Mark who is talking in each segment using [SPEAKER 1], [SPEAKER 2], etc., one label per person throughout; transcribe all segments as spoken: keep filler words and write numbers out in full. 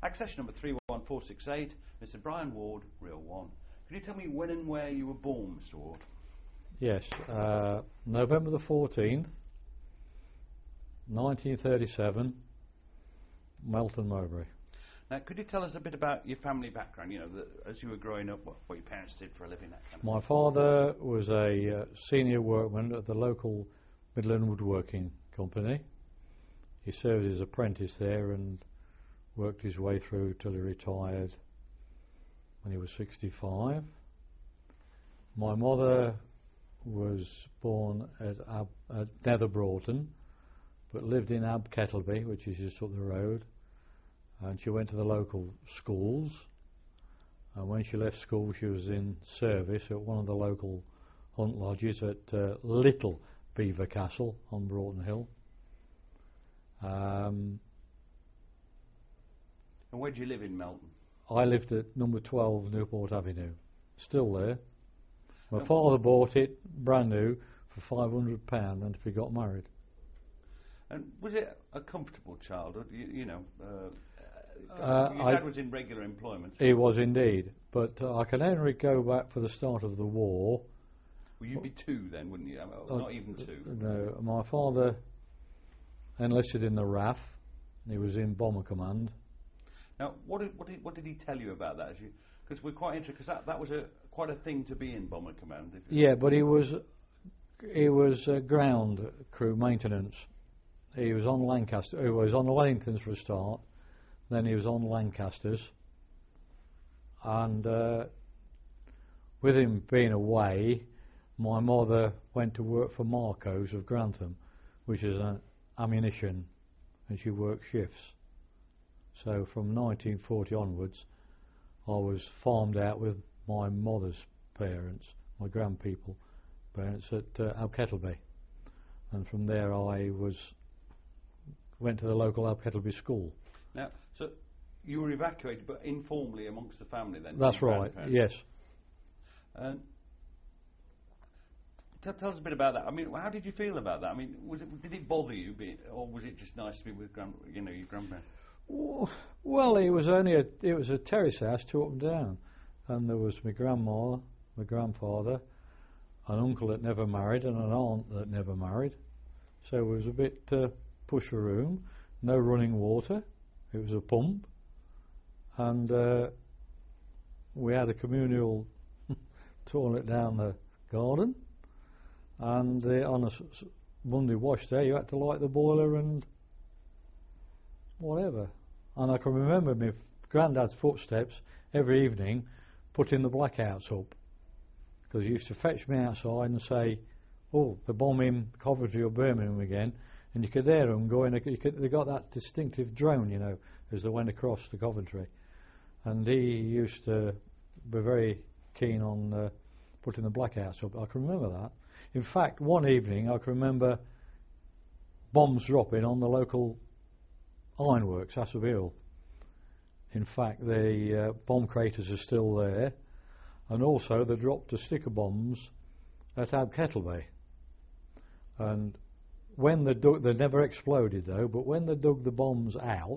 [SPEAKER 1] Accession number three one four six eight, Mister Brian Ward, Real One. Can you tell me when and where you were born, Mister Ward?
[SPEAKER 2] Yes, uh, November the fourteenth, nineteen thirty-seven, Melton Mowbray.
[SPEAKER 1] Now, could you tell us a bit about your family background? You know, the, as you were growing up, what, what your parents did for a living. That kind of
[SPEAKER 2] My
[SPEAKER 1] thing.
[SPEAKER 2] father was a uh, senior workman at the local Midland Woodworking Company. He served as apprentice there and worked his way through till he retired when he was sixty-five. My mother was born at, Ab, at Nether Broughton, but lived in Ab Kettleby, which is just up the road. And she went to the local schools. And when she left school, she was in service at one of the local hunt lodges at uh, Little Beaver Castle on Broughton Hill. Um,
[SPEAKER 1] and where do you live in Melton?
[SPEAKER 2] I lived at number twelve Newport Avenue, still there. My
[SPEAKER 1] Oh.
[SPEAKER 2] father bought it brand new for five hundred pounds and he got married.
[SPEAKER 1] And was it a comfortable childhood? You, you know, uh,
[SPEAKER 2] Uh,
[SPEAKER 1] your
[SPEAKER 2] I-
[SPEAKER 1] dad was in regular employment.
[SPEAKER 2] He was indeed, but uh, I can only go back for the start of the war.
[SPEAKER 1] Well, you'd be two then, wouldn't you?
[SPEAKER 2] Uh,
[SPEAKER 1] Not even two.
[SPEAKER 2] No, my father enlisted in the R A F. He was in Bomber Command.
[SPEAKER 1] Now, what did, what did what did he tell you about that? Because we're quite interested. Because that, that was a quite a thing to be in Bomber Command. If
[SPEAKER 2] Yeah, but he was he was uh, ground crew maintenance. He was on Lancaster. He was on the Wellingtons for a start. Then he was on Lancasters, and uh, with him being away, my mother went to work for Marco's of Grantham, which is an ammunition, and she worked shifts. So from nineteen forty onwards, I was farmed out with my mother's parents, my grandpeople parents at uh, Ab Kettleby, and from there I was went to the local Ab Kettleby school.
[SPEAKER 1] Now, so you were evacuated, but informally amongst the family then?
[SPEAKER 2] That's
[SPEAKER 1] your
[SPEAKER 2] right,
[SPEAKER 1] grandparents?
[SPEAKER 2] yes.
[SPEAKER 1] And tell, tell us a bit about that. I mean, how did you feel about that? I mean, was it did it bother you, be, or was it just nice to be with grand, you know, your grandparents?
[SPEAKER 2] Well, it was only a it was a terrace house, two up and down, and there was my grandma, my grandfather, an uncle that never married, and an aunt that never married. So it was a bit uh, push a room, no running water. It was a pump, and uh, we had a communal toilet down the garden. And uh, on a s- s- Monday wash day, you had to light the boiler and whatever. And I can remember my granddad's footsteps every evening putting the blackouts up, because he used to fetch me outside and say, "Oh, they're bombing Coventry or Birmingham again," and you could hear them going. You could, they got that distinctive drone, you know, as they went across the Coventry. And he used to be very keen on uh, putting the blackouts up. I can remember that. In fact, one evening I can remember bombs dropping on the local ironworks, Asserville. In fact, the uh, bomb craters are still there, and also they dropped the sticker bombs at Ab Kettleby. And when they dug, they never exploded though, but when they dug the bombs out,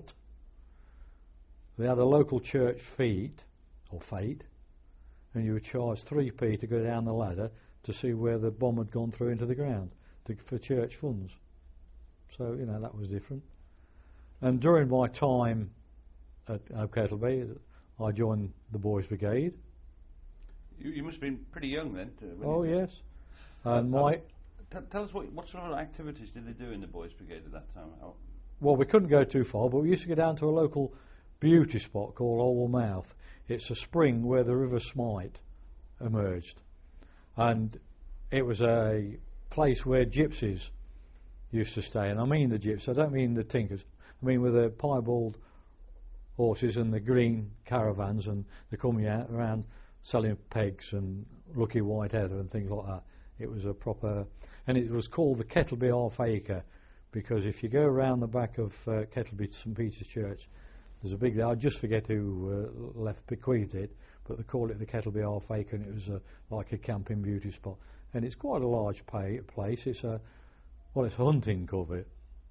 [SPEAKER 2] they had a local church fete, or fete, and you were charged three p to go down the ladder to see where the bomb had gone through into the ground to, for church funds. So, you know, that was different. And during my time at Ab Kettleby, I joined the Boys Brigade.
[SPEAKER 1] You, you must have been pretty young then. To, when
[SPEAKER 2] Oh,
[SPEAKER 1] you did.
[SPEAKER 2] yes. And
[SPEAKER 1] Uh,
[SPEAKER 2] my...
[SPEAKER 1] T- tell us what, what sort of activities did they do in the Boys Brigade at that time? Oh.
[SPEAKER 2] Well, we couldn't go too far, but we used to go down to a local beauty spot called Owl Mouth. It's a spring where the River Smite emerged. And it was a place where gypsies used to stay. And I mean the gypsies, I don't mean the tinkers. I mean with the piebald horses and the green caravans, and they're coming out around selling pegs and lucky white heather and things like that. It was a proper... And it was called the Kettleby Half Acre, because if you go around the back of uh, Kettleby St Peter's Church, there's a big... I just forget who uh, left, bequeathed it, but they call it the Kettleby Half Acre, and it was a, like a camping beauty spot. And it's quite a large pay, place. It's a... Well, it's a hunting covert,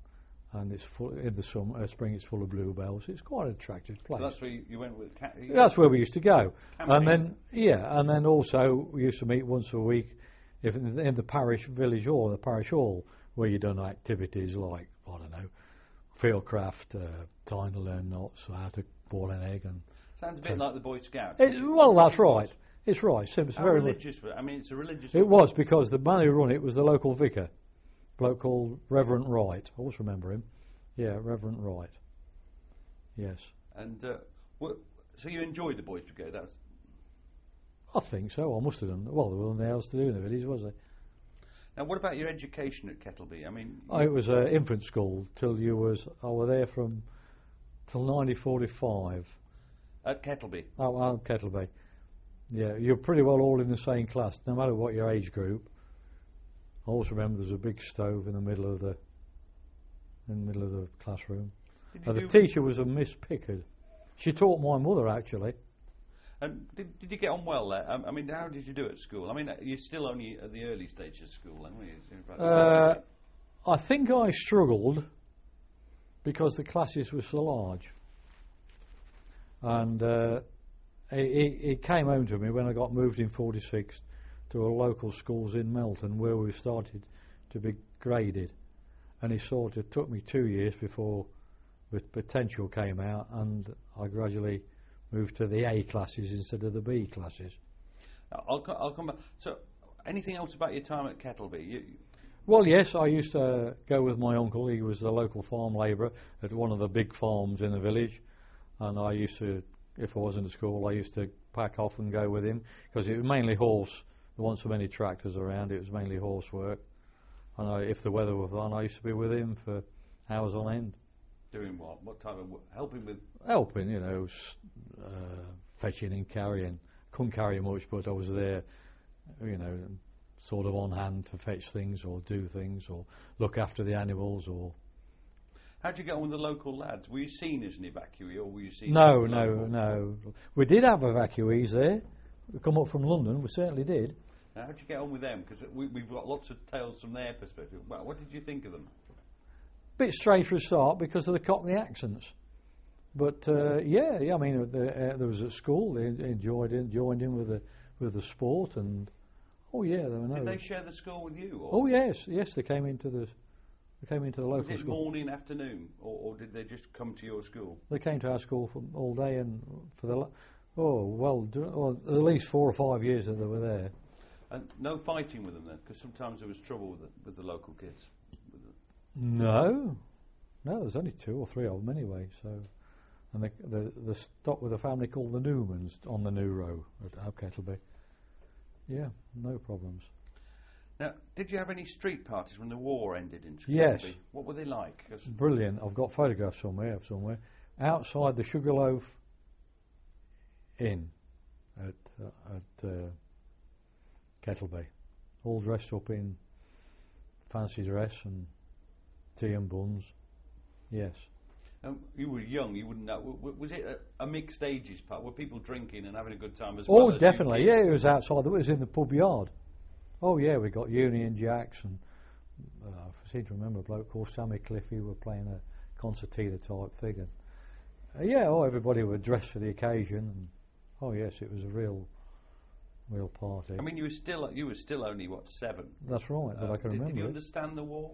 [SPEAKER 2] and it's full in the summer, uh, spring. It's full of bluebells. It's quite an attractive place.
[SPEAKER 1] So that's where you, you went with. Ca- you
[SPEAKER 2] That's where we used to go,
[SPEAKER 1] camping.
[SPEAKER 2] and then yeah, and then also we used to meet once a week, if in the, in the parish village hall, the parish hall, where you done activities like I don't know, fieldcraft, uh, trying to learn knots, how to boil an egg, and
[SPEAKER 1] Sounds a bit like the Boy Scouts.
[SPEAKER 2] it, well, that's right. It's right. It's, it's
[SPEAKER 1] How
[SPEAKER 2] very
[SPEAKER 1] religious? was- I mean, it's a religious.
[SPEAKER 2] It was because the man who run it was the local vicar, a bloke called Reverend Wright. I always remember him. Yeah, Reverend Wright. Yes,
[SPEAKER 1] And uh, what, so you enjoyed the Boys Brigade? That's
[SPEAKER 2] I think so. I must have done. Well, there wasn't anything else to do in the village, was there?
[SPEAKER 1] now. What about your education at Kettleby? I mean,
[SPEAKER 2] Oh, it was an infant school till you was. I was there from till nineteen forty-five.
[SPEAKER 1] at Kettleby.
[SPEAKER 2] Oh, oh, Kettleby. Yeah, you're pretty well all in the same class, no matter what your age group. I always remember there's a big stove in the middle of the in the middle of the classroom.
[SPEAKER 1] Did you
[SPEAKER 2] Uh, the
[SPEAKER 1] do-
[SPEAKER 2] teacher was a Miss Pickard. She taught my mother actually.
[SPEAKER 1] And did, did you get on well there? Um, I mean, how did you do at school? I mean, uh, you're still only at the early stages of school, aren't you? It's in about
[SPEAKER 2] Uh,
[SPEAKER 1] seven,
[SPEAKER 2] I think I struggled because the classes were so large, and uh, it, it, it came home to me when I got moved in forty-six to a local schools in Melton where we started to be graded, and it sort of took me two years before the potential came out, and I gradually moved to the A classes instead of the B classes.
[SPEAKER 1] I'll, co- I'll come back. So, anything else about your time at Kettleby? You,
[SPEAKER 2] Well, yes, I used to go with my uncle. He was the local farm labourer at one of the big farms in the village, and I used to, if I wasn't at school, I used to pack off and go with him because it was mainly horse. There weren't so many tractors around. It was mainly horse work, and I, if the weather was on, I used to be with him for hours on end,
[SPEAKER 1] doing what? What type of wo- helping with?
[SPEAKER 2] helping. You know, s- uh, fetching and carrying. Couldn't carry much, but I was there. You know. Sort of on hand to fetch things or do things or look after the animals or
[SPEAKER 1] How did you get on with the local lads? Were you seen as an evacuee, or were you seen?
[SPEAKER 2] no
[SPEAKER 1] as a
[SPEAKER 2] no
[SPEAKER 1] local?
[SPEAKER 2] no we did have evacuees there who come up from London. We certainly did.
[SPEAKER 1] Now, how did you get on with them? Because we, we've got lots of tales from their perspective. Well, what did you think of them?
[SPEAKER 2] Bit strange for a start because of the Cockney accents, but uh, yeah yeah I mean uh, the, uh, there was at school they enjoyed it, joined in with the with the sport, and oh yeah there were no
[SPEAKER 1] Did they share the school with you? Or
[SPEAKER 2] oh yes yes they came into the they came into the
[SPEAKER 1] was
[SPEAKER 2] local
[SPEAKER 1] it
[SPEAKER 2] school.
[SPEAKER 1] morning, afternoon, or, or did they just come to your school?
[SPEAKER 2] They came to our school for all day and for the la- oh well do- or at least four or five years that they were there.
[SPEAKER 1] And no fighting with them then, because sometimes there was trouble with the, with the local kids. With the,
[SPEAKER 2] No, no, there's only two or three of them anyway. So, and they they, they stopped with a family called the Newmans on the New Row at Up Kettleby. Yeah, no problems.
[SPEAKER 1] now, did you have any street parties when the war ended in
[SPEAKER 2] Yes.
[SPEAKER 1] Kettleby? What were they like? 'Cause
[SPEAKER 2] Brilliant. I've got photographs somewhere somewhere outside the Sugarloaf Inn at uh, at uh, Kettleby, all dressed up in fancy dress and tea and buns. Yes.
[SPEAKER 1] um, you were young, you wouldn't know. W- w- was it a, a mixed ages part? Were people drinking and having a good time as well?
[SPEAKER 2] Oh,
[SPEAKER 1] as you
[SPEAKER 2] definitely.
[SPEAKER 1] kids?
[SPEAKER 2] Yeah, it was outside. It was in the pub yard. Oh, yeah, we got Union Jacks, and uh, I seem to remember a bloke called Sammy Cliffy were playing a concertina type thing. And, uh, yeah, oh, everybody were dressed for the occasion. And, oh, yes, it was a real, real party.
[SPEAKER 1] I mean, you were still you were still only what seven.
[SPEAKER 2] That's right, but
[SPEAKER 1] Uh,
[SPEAKER 2] I can
[SPEAKER 1] did,
[SPEAKER 2] remember
[SPEAKER 1] Did you
[SPEAKER 2] it.
[SPEAKER 1] understand the war?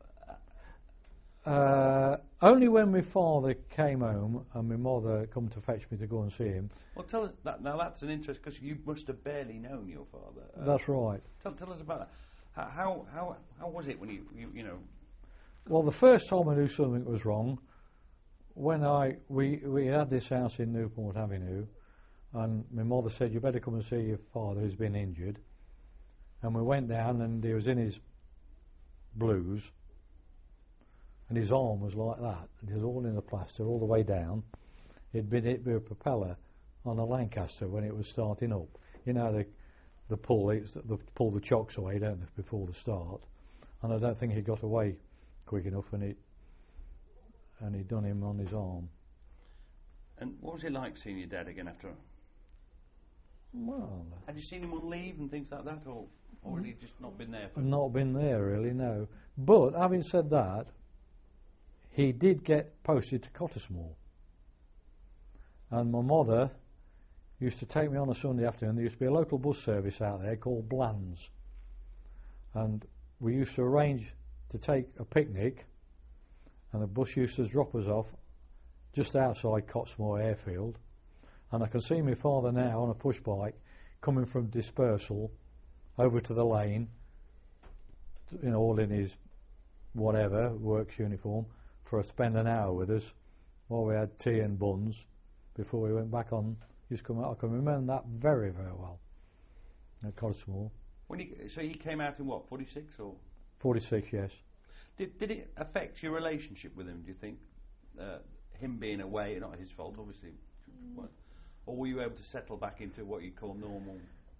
[SPEAKER 2] Uh, only when my father came home and my mother come to fetch me to go and see him.
[SPEAKER 1] Well, tell us that. Now that's an interest because you must have barely known your father. Uh,
[SPEAKER 2] That's right.
[SPEAKER 1] Tell, tell us about that. How, how how how was it when you you, you know?
[SPEAKER 2] Well, the first time I knew something was wrong, when I we we had this house in Newport Avenue, and my mother said, "You better come and see your father who's been injured." And we went down, and he was in his blues, and his arm was like that, and it was all in the plaster all the way down. He'd been hit with a propeller on a Lancaster when it was starting up. You know, the the pull, it's the, the pull the chocks away, don't they, before the start. And I don't think he got away quick enough, and it and he'd done him on his arm.
[SPEAKER 1] And what was it like seeing your dad again after?
[SPEAKER 2] Well,
[SPEAKER 1] Had you seen him on leave and things like that, or or had he just not been there? For
[SPEAKER 2] I've not been there really, no. But having said that, he did get posted to Cottesmore. And my mother used to take me on a Sunday afternoon. There used to be a local bus service out there called Bland's. And we used to arrange to take a picnic, and the bus used to drop us off just outside Cottesmore Airfield. And I can see my father now on a push bike coming from dispersal over to the lane, you know, all in his whatever, works uniform, for a spend an hour with us while we had tea and buns before we went back on. He used to come out. I can remember that very, very well at Cottesmore.
[SPEAKER 1] When he, so he came out in what, forty-six or?
[SPEAKER 2] forty-six, yes.
[SPEAKER 1] Did did it affect your relationship with him, do you think? Uh, him being away, not his fault, obviously. Mm. Or were you able to settle back into what you call normal?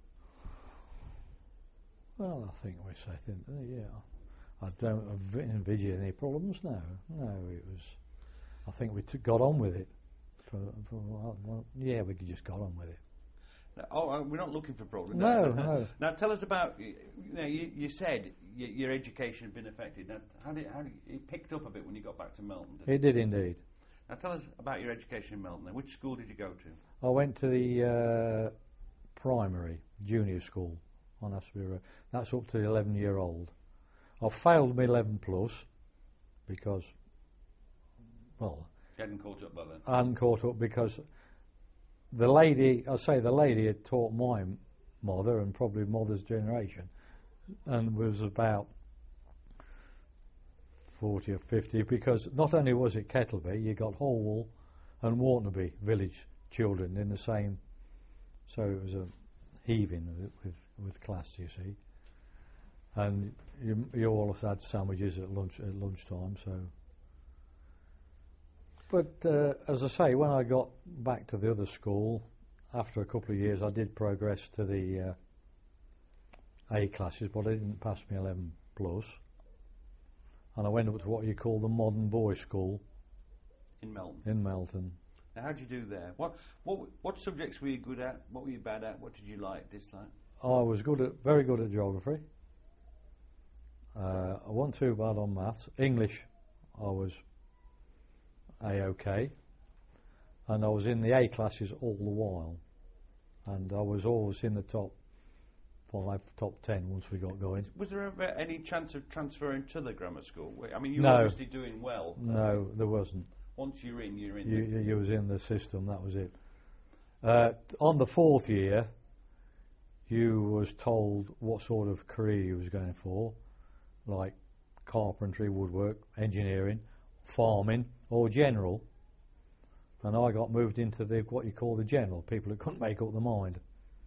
[SPEAKER 2] Well, I think we settled, uh, yeah. I don't envisage any problems now. No, it was, I think we took, got on with it. For, for well, yeah, we just got on with it.
[SPEAKER 1] Oh, uh, we're not looking for problems.
[SPEAKER 2] No, no.
[SPEAKER 1] Now, tell us about. You know, you, you said y your education had been affected. Now, how did how did it picked up a bit when you got back to Melton?
[SPEAKER 2] It did indeed.
[SPEAKER 1] Now, tell us about your education in Melton. Then, which school did you go to?
[SPEAKER 2] I went to the uh, primary junior school on Asbury Road. That's up to eleven year old. I failed my eleven plus because, well,
[SPEAKER 1] you hadn't caught up by then.
[SPEAKER 2] I hadn't caught up because the lady, I say the lady had taught my mother and probably mother's generation, and was about forty or fifty, because not only was it Kettleby, you got Holwell and Wartnaby village children in the same, so it was a heaving with, with, with class, you see. And you, you all had sandwiches at lunch at lunchtime, so. But uh, as I say, when I got back to the other school, after a couple of years, I did progress to the uh, A classes, but I didn't pass my eleven plus. And I went up to what you call the modern boys' school
[SPEAKER 1] in Melton.
[SPEAKER 2] In Melton.
[SPEAKER 1] Now, how did you do there? What what what subjects were you good at? What were you bad at? What did you like, dislike?
[SPEAKER 2] I was good at very good at geography. Uh, I wasn't too bad on maths. English, I was A-OK, and I was in the A classes all the while, and I was always in the top five, top ten once we got going.
[SPEAKER 1] Was there ever any chance of transferring to the grammar school? I mean, you were
[SPEAKER 2] no.
[SPEAKER 1] obviously doing well.
[SPEAKER 2] No, there wasn't.
[SPEAKER 1] Once you're in, you're in.
[SPEAKER 2] You, you, you was in the system, that was it. Uh, on the fourth year, you was told what sort of career you was going for, like carpentry, woodwork, engineering, farming, or general. And I got moved into the what you call the general, people who couldn't make up their mind.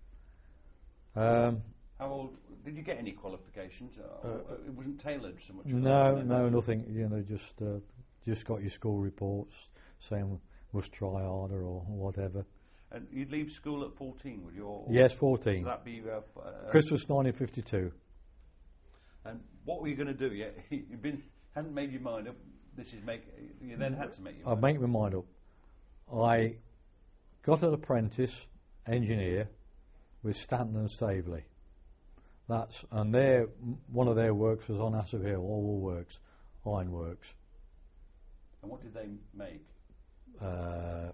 [SPEAKER 2] Um,
[SPEAKER 1] How old did you get? Any qualifications? Uh, uh, it wasn't tailored so much.
[SPEAKER 2] No, no, nothing. You know, just uh, just got your school reports saying must try harder or whatever.
[SPEAKER 1] And you'd leave school at fourteen, would you? Or
[SPEAKER 2] yes, fourteen.
[SPEAKER 1] So that'd be uh, uh,
[SPEAKER 2] Christmas nineteen fifty-two.
[SPEAKER 1] And what were you going to do? Yeah, you've been hadn't made your mind up. This is make. You then had to make your.
[SPEAKER 2] I'd
[SPEAKER 1] mind
[SPEAKER 2] make my mind up. I got an apprentice engineer with Stanton and Staveley. That's and their one of their works was on Asser Hill, Oval Works, Iron Works.
[SPEAKER 1] And what did they make?
[SPEAKER 2] Uh,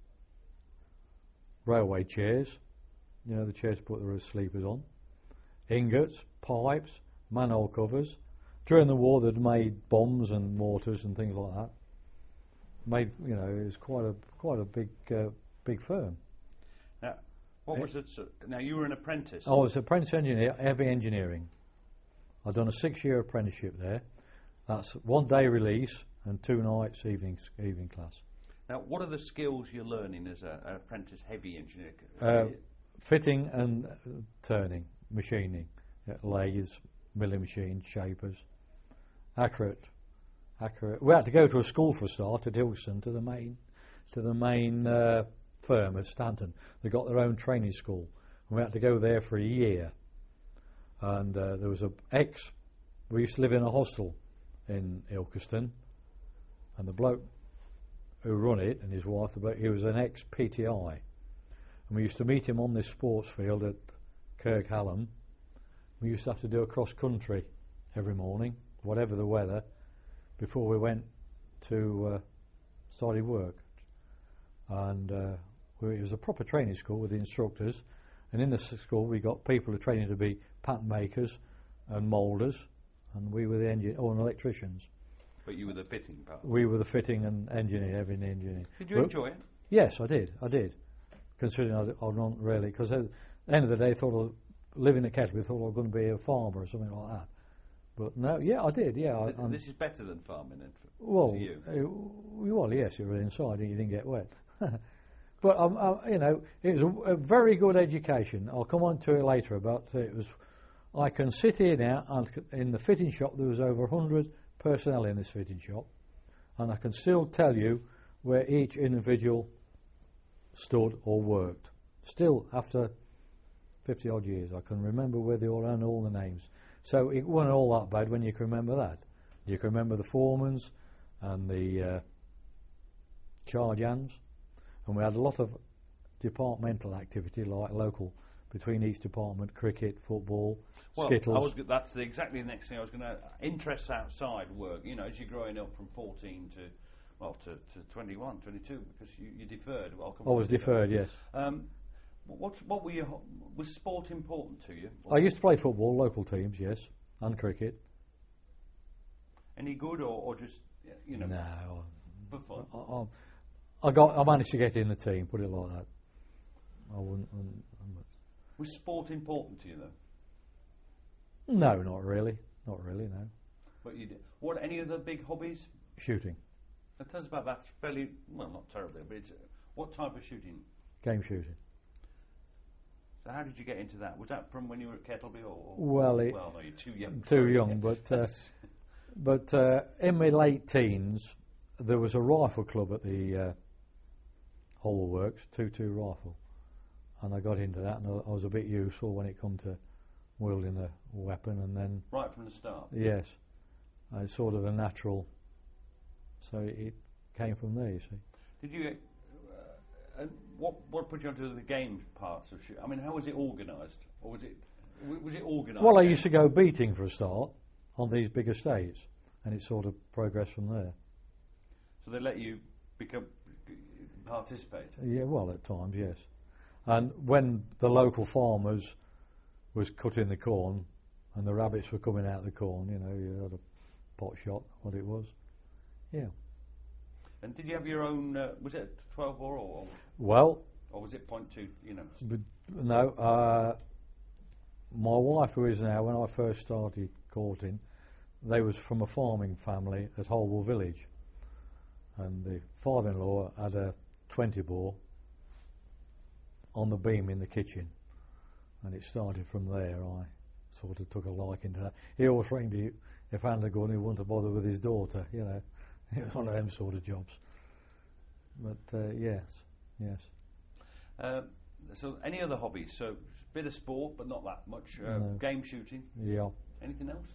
[SPEAKER 2] railway chairs, you know, the chairs to put the sleepers on. Ingots, pipes, manhole covers. During the war, they'd made bombs and mortars and things like that. Made, you know, it was quite a quite a big uh, big firm.
[SPEAKER 1] Now, what was it? So, now you were an apprentice.
[SPEAKER 2] I was an apprentice engineer, heavy engineering. I'd done a six-year apprenticeship there. That's one day release and two nights evening evening class.
[SPEAKER 1] Now, what are the skills you're learning as a, an apprentice heavy engineer?
[SPEAKER 2] Uh, fitting and uh, turning, machining, uh, lathes, milling machines, shapers, accurate. Accurate. We had to go to a school for a start at Ilkeston to the main, to the main uh, firm at Stanton. They got their own training school, and we had to go there for a year. And uh, there was a ex. We used to live in a hostel in Ilkeston, and the bloke who run it and his wife, the bloke, he was an ex P T I, and we used to meet him on this sports field at Kirkhallam. We used to have to do a cross country every morning, whatever the weather, before we went to uh, started work, and uh, we, it was a proper training school with the instructors, and in the s- school we got people who were training to be pattern makers and moulders, and we were the engine or electricians.
[SPEAKER 1] But you were the fitting part.
[SPEAKER 2] We were the fitting and engineer, heavy engineer.
[SPEAKER 1] Did you
[SPEAKER 2] But
[SPEAKER 1] enjoy it?
[SPEAKER 2] yes, I did. I did. Considering I, I not really, because at the end of the day, I thought I was living at Kettleby, thought I was going to be a farmer or something like that. But no, yeah, I did. Yeah, I,
[SPEAKER 1] Th- this is better than farming, then, for,
[SPEAKER 2] well,
[SPEAKER 1] to you.
[SPEAKER 2] uh, well, yes, you were inside and you didn't get wet. But um, uh, you know, it was a, a very good education. I'll come on to it later. About it was, I can sit here now, and c- in the fitting shop there was over a hundred personnel in this fitting shop, and I can still tell you where each individual stood or worked. Still, after fifty odd years, I can remember where they all and all the names. So it wasn't all that bad when you can remember that. You can remember the foremans and the uh, charge hands, and we had a lot of departmental activity, like local between each department: cricket, football,
[SPEAKER 1] Well,
[SPEAKER 2] skittles.
[SPEAKER 1] I was, g- that's the, exactly the next thing I was going to. Interests outside work. You know, as you're growing up from fourteen to, well, to, to twenty-one, twenty-two, because you, you deferred. Well, I'll come
[SPEAKER 2] I was
[SPEAKER 1] to that.
[SPEAKER 2] deferred, yes.
[SPEAKER 1] Um, what what were your ho- was sport important to you?
[SPEAKER 2] I used to play football, local teams, yes, and cricket.
[SPEAKER 1] Any good or, or just you know
[SPEAKER 2] No,
[SPEAKER 1] for fun?
[SPEAKER 2] I, I, I got. I managed to get in the team. Put it like that. I wouldn't. wouldn't I'm-
[SPEAKER 1] Was sport important to you though?
[SPEAKER 2] no, not really. Not really. No.
[SPEAKER 1] But you did. What any other big hobbies?
[SPEAKER 2] Shooting,
[SPEAKER 1] Now, tell us about that. Fairly well, not terribly, but it's uh, what type of shooting?
[SPEAKER 2] game shooting.
[SPEAKER 1] So how did you get into that? Was that from when you were at Kettleby or? or
[SPEAKER 2] Well, it-
[SPEAKER 1] well, no, you're too young.
[SPEAKER 2] Too
[SPEAKER 1] Sorry.
[SPEAKER 2] young, but uh,
[SPEAKER 1] That's-
[SPEAKER 2] but uh, in my late teens, there was a rifle club at the uh, Hull Works, two two rifle, and I got into that, and I, I was a bit useful when it come to wielding a weapon, and then
[SPEAKER 1] right from the start.
[SPEAKER 2] yes, uh, it's sort of a natural. So it came from there, you see.
[SPEAKER 1] Did you? Uh, and what what put you onto the game parts of shoot? I mean, how was it organised, or was it w- was it organised?
[SPEAKER 2] Well, I used to go beating for a start on these big estates, and it sort of progressed from there.
[SPEAKER 1] So they let you become participate.
[SPEAKER 2] Yeah, well, at times, yes. And when the local farmers was cutting the corn, and the rabbits were coming out of the corn, you know, you had a pot shot, what it was. Yeah.
[SPEAKER 1] And did you have your own? Uh, was it twelve bore or
[SPEAKER 2] Well,
[SPEAKER 1] or was it point two? You know.
[SPEAKER 2] but no. Uh, my wife, who is now, when I first started courting, they was from a farming family at Holwell Village, and the father-in-law had a twenty bore on the beam in the kitchen, and it started from there. I sort of took a liking to that. He always rang me if I had a gun, he wouldn't bother with his daughter, you know. It was one of them sort of jobs. But uh, yes, yes.
[SPEAKER 1] Uh, so any other hobbies? So bit of sport, but not that much. Uh,
[SPEAKER 2] No.
[SPEAKER 1] Game shooting.
[SPEAKER 2] Yeah.
[SPEAKER 1] Anything else?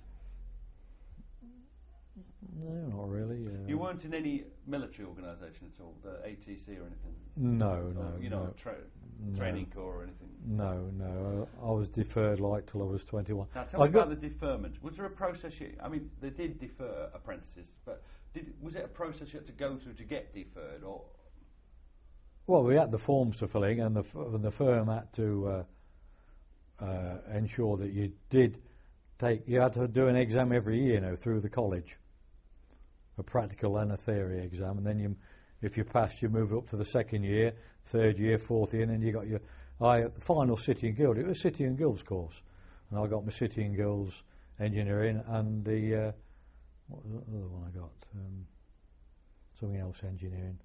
[SPEAKER 2] No, not really. Uh,
[SPEAKER 1] You weren't in any military organisation at all, the A T C or anything?
[SPEAKER 2] No,
[SPEAKER 1] Or,
[SPEAKER 2] no,
[SPEAKER 1] you know,
[SPEAKER 2] no,
[SPEAKER 1] tra-
[SPEAKER 2] no.
[SPEAKER 1] training corps or anything?
[SPEAKER 2] No, no. I, I was deferred like till I was twenty-one.
[SPEAKER 1] Now tell
[SPEAKER 2] I
[SPEAKER 1] me
[SPEAKER 2] got-
[SPEAKER 1] about the deferment. Was there a process you, I mean, they did defer apprentices, but did, was it a process you had to go through to get deferred, or?
[SPEAKER 2] Well, we had the forms to fill in, and the, f- and the firm had to uh, uh, ensure that you did take. You had to do an exam every year, you know, through the college, a practical and a theory exam, and then you, if you passed, you move up to the second year, third year, fourth year, and then you got your I final City and Guild. It was City and Guilds course, and I got my City and Guilds engineering and the uh, what was the other one I got? Um, something else engineering.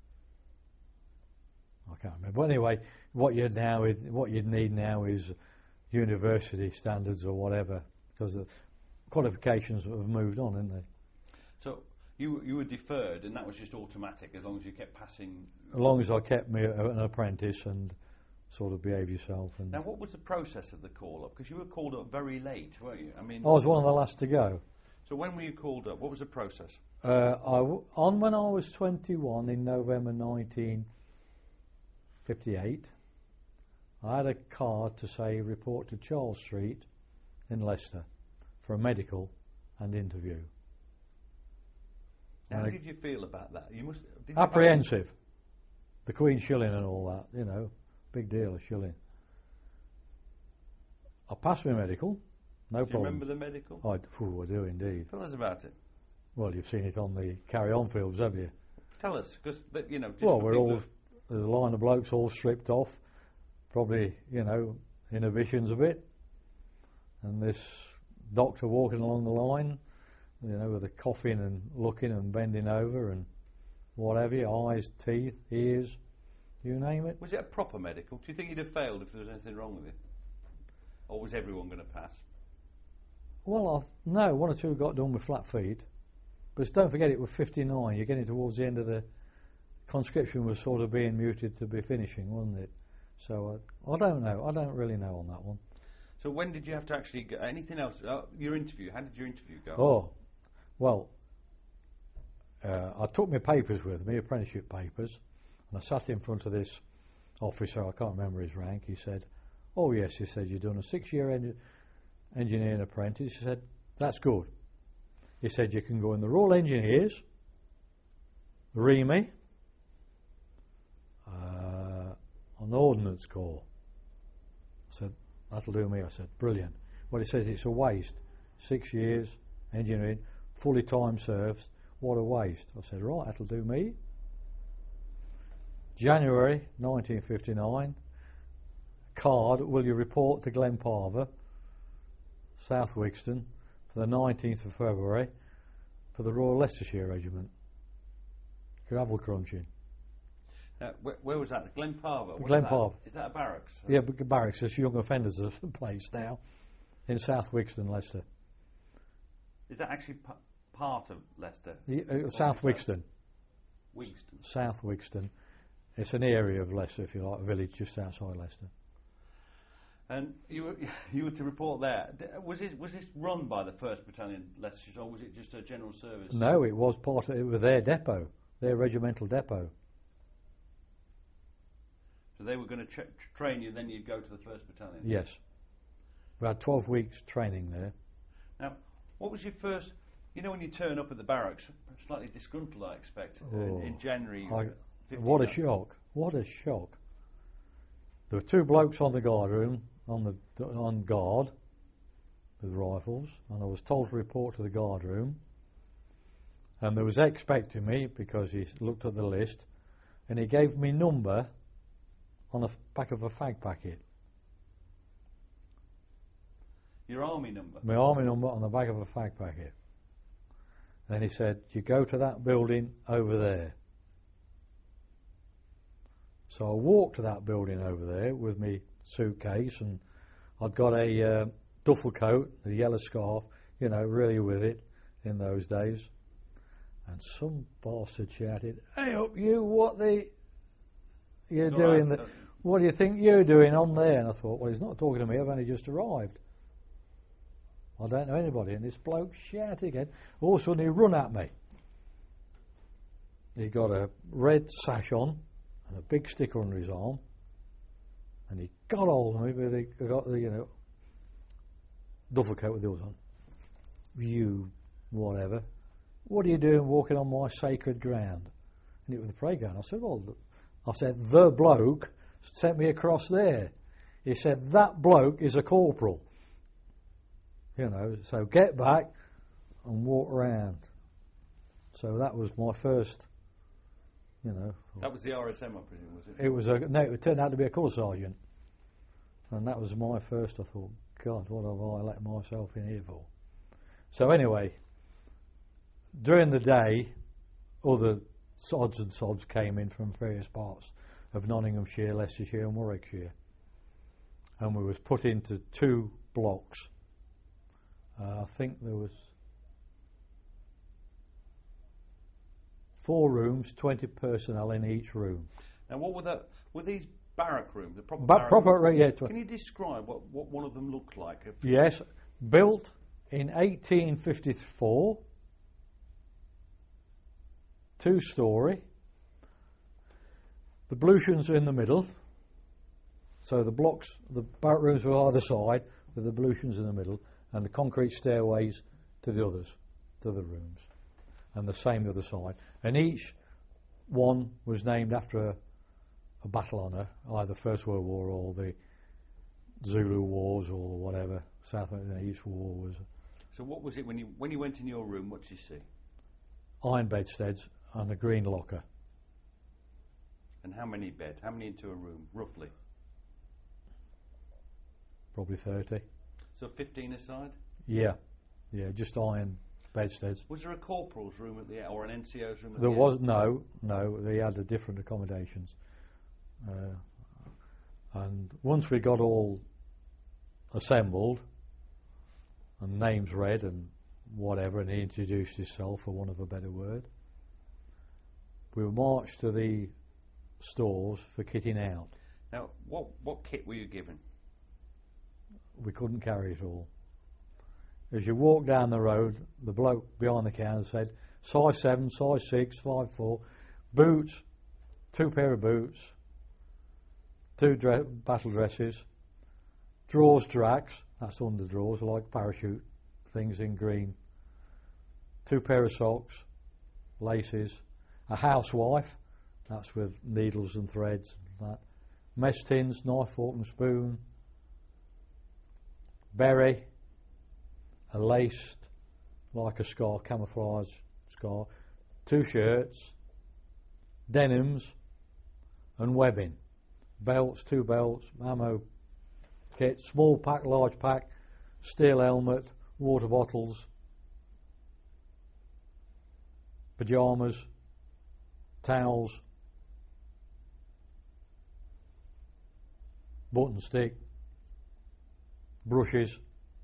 [SPEAKER 2] I can't remember. But anyway, what you now what you'd need now is university standards or whatever, because the qualifications have moved on, haven't they?
[SPEAKER 1] So you you were deferred, and that was just automatic as long as you kept passing.
[SPEAKER 2] As long as I kept me a- an apprentice and sort of behave yourself. And
[SPEAKER 1] Now, what was the process of the call up? Because you were called up very late, weren't you? I mean,
[SPEAKER 2] I was one of the last to go.
[SPEAKER 1] so when were you called up? What was the process?
[SPEAKER 2] Uh, I w- on when I was twenty-one in November nineteen fifty-eight, I had a card to say report to Charles Street in Leicester for a medical and interview.
[SPEAKER 1] How
[SPEAKER 2] And
[SPEAKER 1] did you feel about that? You must did you
[SPEAKER 2] apprehensive. The Queen shilling and all that, you know, big deal of shilling. I passed my medical, no
[SPEAKER 1] Do you
[SPEAKER 2] problem.
[SPEAKER 1] remember the medical?
[SPEAKER 2] I, oh, I do indeed.
[SPEAKER 1] Tell us about it.
[SPEAKER 2] Well, you've seen it on the carry-on films, have you?
[SPEAKER 1] Tell us, because you know. Just
[SPEAKER 2] Well,
[SPEAKER 1] for
[SPEAKER 2] we're
[SPEAKER 1] people
[SPEAKER 2] all, there's a line of blokes all stripped off, probably, you know, inhibitions a bit, and this doctor walking along the line, you know, with a coughing and looking and bending over and what have you, eyes, teeth, ears, you name it.
[SPEAKER 1] Was it a proper medical? Do you think you'd have failed if there was anything wrong with it? Or was everyone going to pass?
[SPEAKER 2] Well, I, no, one or two got done with flat feet, but don't forget it was fifty-nine, you're getting towards the end of the conscription was sort of being muted to be finishing, wasn't it? So uh, I don't know, I don't really know on that one.
[SPEAKER 1] So when did you have to actually go, anything else? Uh, your interview, how did your interview go?
[SPEAKER 2] Oh, well, uh, I took my papers with me, apprenticeship papers, and I sat in front of this officer, I can't remember his rank. He said, oh yes, he said, you've done a six-year en- engineering apprentice. He said, that's good. He said, you can go in the Royal Engineers, R E M I, uh, on the Ordnance Corps. I said, that'll do me. I said, brilliant. Well, he says it's a waste. Six years, engineering, fully time served. What a waste. I said, right, that'll do me. January nineteen fifty-nine, card, will you report to Glenparva, South Wixton, for the nineteenth of February, for the Royal Leicestershire Regiment. Gravel crunching.
[SPEAKER 1] Uh, where, where was that? Glenparva? What
[SPEAKER 2] Glenparva.
[SPEAKER 1] Is that, is that a barracks?
[SPEAKER 2] Yeah, but barracks, it's young offenders place now, in South Wixton, Leicester.
[SPEAKER 1] Is that actually p- part of Leicester?
[SPEAKER 2] The, uh, South Wixton.
[SPEAKER 1] Wigston.
[SPEAKER 2] South Wixton. It's an area of Leicester, if you like, a village just outside Leicester.
[SPEAKER 1] And you were, you were to report there. D- Was it was this run by the first Battalion Leicestershire, or was it just a general service?
[SPEAKER 2] No, it was part of it was their depot, their regimental depot.
[SPEAKER 1] So they were going to tra- train you, then you'd go to the first Battalion?
[SPEAKER 2] Yes. We had twelve weeks training there.
[SPEAKER 1] Now, what was your first, you know when you turn up at the barracks, slightly disgruntled I expect,
[SPEAKER 2] Oh,
[SPEAKER 1] in, in January?
[SPEAKER 2] I, what a shock, what a shock. There were two blokes on the guard room, on the on guard, with rifles, and I was told to report to the guard room, and they was expecting me, because he looked at the list, and he gave me number on the back of a fag packet.
[SPEAKER 1] Your army number?
[SPEAKER 2] My army number on the back of a fag packet. Then he said, you go to that building over there. So I walked to that building over there with my suitcase, and I'd got a uh, duffel coat, a yellow scarf, you know, really with it in those days. And some bastard shouted, hey up you, what the you're
[SPEAKER 1] It's
[SPEAKER 2] doing?
[SPEAKER 1] right,
[SPEAKER 2] The, what do you think you're doing on there? And I thought, well, he's not talking to me, I've only just arrived. I don't know anybody. And this bloke shouted again. All of a sudden he run at me. He got a red sash on and a big sticker under his arm, and he got hold of me, but he got the, you know, duffel coat with those on. You, whatever. What are you doing walking on my sacred ground? And it was the parade ground. I said, well, I said, the bloke sent me across there. He said, that bloke is a corporal. You know, so get back and walk around. So that was my first, you know.
[SPEAKER 1] That was the R S M, I presume, was it?
[SPEAKER 2] It was a, no, it turned out to be a colour sergeant. And that was my first. I thought, God, what have I let myself in here for? So anyway, during the day, other sods and sobs came in from various parts of Nottinghamshire, Leicestershire and Warwickshire. And we was put into two blocks. Uh, I think there was four rooms, twenty personnel in each room.
[SPEAKER 1] Now, what were the were these barrack rooms? The proper
[SPEAKER 2] Ba-
[SPEAKER 1] barrack
[SPEAKER 2] proper,
[SPEAKER 1] rooms?
[SPEAKER 2] yeah. Tw-
[SPEAKER 1] Can you describe what, what one of them looked like?
[SPEAKER 2] yes, built in eighteen fifty-four, two-storey. The ablutions are in the middle, so the blocks, the barrack rooms were either side, with the ablutions in the middle, and the concrete stairways to the others, to the rooms. and the same the other side. And each one was named after a, a battle honour, either First World War or the Zulu Wars or whatever. South and East War was.
[SPEAKER 1] So what was it when you when you went in your room? What did you see?
[SPEAKER 2] Iron bedsteads and a green locker.
[SPEAKER 1] And how many beds? How many into a room, roughly?
[SPEAKER 2] Probably thirty.
[SPEAKER 1] So fifteen aside?
[SPEAKER 2] Yeah, yeah, just iron bedsteads.
[SPEAKER 1] Was there a corporal's room at the or an N C O's room at
[SPEAKER 2] There
[SPEAKER 1] the
[SPEAKER 2] was
[SPEAKER 1] end?
[SPEAKER 2] no, no. They had a different accommodations. Uh, and once we got all assembled and names read and whatever, and he introduced himself, for want of a better word, we were marched to the stores for kitting out.
[SPEAKER 1] Now, what what kit were you given?
[SPEAKER 2] We couldn't carry it all. As you walk down the road, the bloke behind the counter said, size seven, size six, five four, boots, two pair of boots, two dre- battle dresses, drawers, tracks, that's under drawers, like parachute things in green, two pair of socks, laces, a housewife, that's with needles and threads and that, mess tins, knife, fork and spoon, berry, a laced, like a scarf, camouflage scarf, two shirts, denims and webbing, belts, two belts, ammo kit, small pack, large pack, steel helmet, water bottles, pyjamas, towels, button stick, brushes.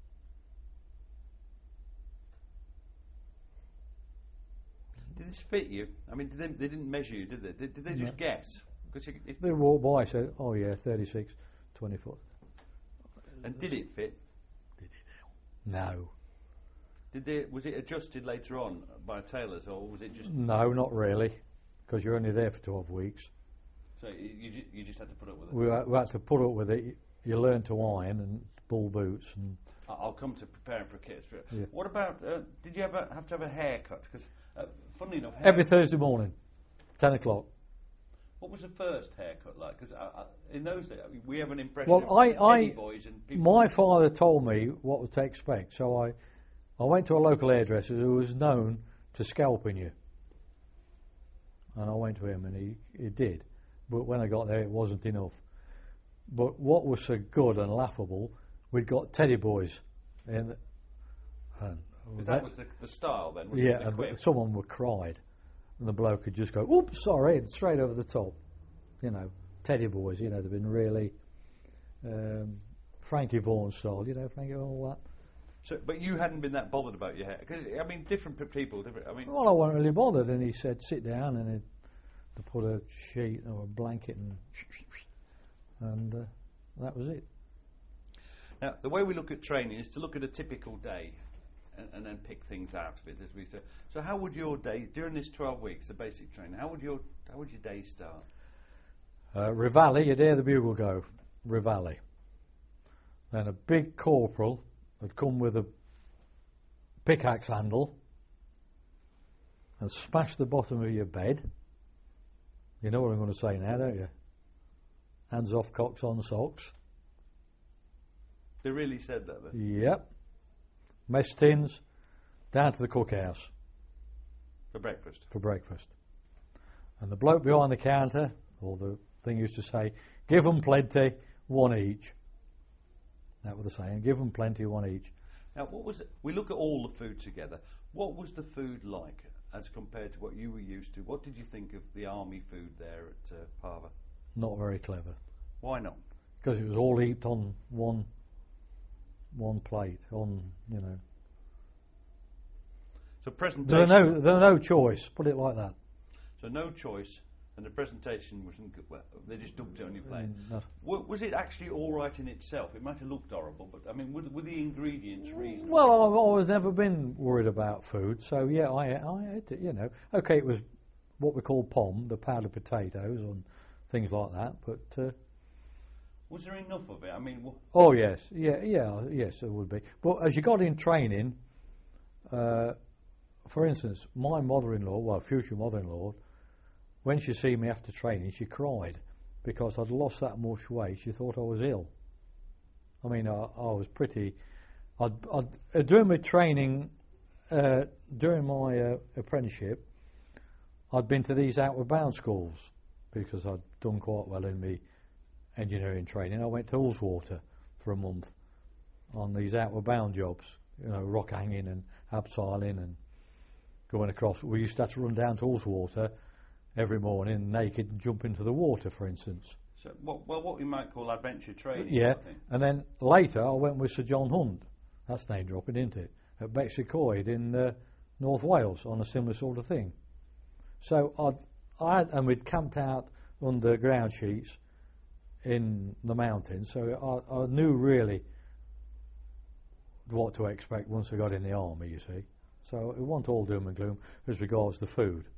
[SPEAKER 1] Did this fit you? I mean, did they, they didn't measure you, did they? Did, did they just
[SPEAKER 2] No.
[SPEAKER 1] guess? Because if,
[SPEAKER 2] They walked by, said, oh yeah, thirty-six, twenty foot.
[SPEAKER 1] and did it fit?
[SPEAKER 2] No.
[SPEAKER 1] Did they? Was it adjusted later on by tailors, or was it just?
[SPEAKER 2] No, not really, because you're only there for twelve weeks.
[SPEAKER 1] So you you, ju- you just had to put up with it.
[SPEAKER 2] We, ha- we had to put up with it. You learn to iron and bull boots and
[SPEAKER 1] I- I'll come to preparing for a kit.
[SPEAKER 2] Yeah.
[SPEAKER 1] What about? Uh, did you ever have to have a haircut? Because, uh, funnily enough, hair-
[SPEAKER 2] every Thursday morning, ten o'clock.
[SPEAKER 1] what was the first haircut like? Because in those days, I mean, we have an impression
[SPEAKER 2] Well,
[SPEAKER 1] of
[SPEAKER 2] I-
[SPEAKER 1] teddy
[SPEAKER 2] I-
[SPEAKER 1] boys and people.
[SPEAKER 2] My father told me what to expect, so I, I went to a local hairdresser who was known to scalping you, and I went to him, and he, he did. But when I got there, it wasn't enough. But what was so good and laughable, we'd got teddy boys, in the, and
[SPEAKER 1] Because that was the, the style then. Was
[SPEAKER 2] yeah,
[SPEAKER 1] it the
[SPEAKER 2] and
[SPEAKER 1] quip?
[SPEAKER 2] someone would cried, and the bloke could just go, "Oops, sorry," and straight over the top. You know, teddy boys. You know, they've been really um, Frankie Vaughan style. You know, Frankie all that.
[SPEAKER 1] So, but you hadn't been that bothered about your hair, because I mean, different p- people. Different. I mean,
[SPEAKER 2] Well, I wasn't really bothered, and he said, "Sit down," and he'd to put a sheet or a blanket, and and uh, that was it.
[SPEAKER 1] now the way we look at training is to look at a typical day, and, and then pick things out of it, as we say. So, how would your day during this twelve weeks, the basic training? How would your how would your day start?
[SPEAKER 2] Uh, Rivali, you'd hear the bugle go, Rivali. Then a big corporal had come with a pickaxe handle and smashed the bottom of your bed. You know what I'm going to say now, don't you? Hands off, cocks on socks.
[SPEAKER 1] They really said that then.
[SPEAKER 2] Yep. Mess tins down to the cookhouse
[SPEAKER 1] For breakfast.
[SPEAKER 2] for breakfast. And the bloke behind the counter, or the thing used to say, give 'em plenty, one each. That was the saying, give 'em plenty, one each.
[SPEAKER 1] Now, what was it? We look at all the food together. What was the food like as compared to what you were used to? What did you think of the army food there at uh, Pava?
[SPEAKER 2] Not very clever.
[SPEAKER 1] Why not?
[SPEAKER 2] Because it was all heaped on one one plate, on, you know.
[SPEAKER 1] So
[SPEAKER 2] There
[SPEAKER 1] presentation.
[SPEAKER 2] was no, there was no choice, put it like that.
[SPEAKER 1] So no choice, and the presentation wasn't good. Well, they just dumped it on your plate.
[SPEAKER 2] Mm, no.
[SPEAKER 1] W- was it actually all right in itself? It might have looked horrible, but I mean, were, were the ingredients reasonable?
[SPEAKER 2] Well, I've always never been worried about food, so yeah, I I ate it, you know. Okay, it was what we call pom, the powdered potatoes and things like that, but uh,
[SPEAKER 1] Was there enough of it? I mean, w-
[SPEAKER 2] oh yes, yeah, yeah, yes, it would be. But as you got in training, uh, for instance, my mother-in-law, well, future mother-in-law, when she see me after training, she cried because I'd lost that much weight. She thought I was ill. I mean, I, I was pretty. I'd, I'd, uh, during my training, uh, during my uh, apprenticeship, I'd been to these outward bound schools because I'd done quite well in my engineering training. I went to Ullswater for a month on these outward bound jobs, you know, rock hanging and abseiling and going across. We used to have to run down to Ullswater every morning naked and jump into the water, for instance.
[SPEAKER 1] So, what, well, what we might call adventure training.
[SPEAKER 2] Yeah,
[SPEAKER 1] I think.
[SPEAKER 2] and then later I went with Sir John Hunt. That's name dropping, isn't it? At Bexleycoed in uh, North Wales on a similar sort of thing. So I'd, I had, and we'd camped out under ground sheets in the mountains, so I, I knew really what to expect once I got in the army, you see. So it wasn't all doom and gloom as regards the food.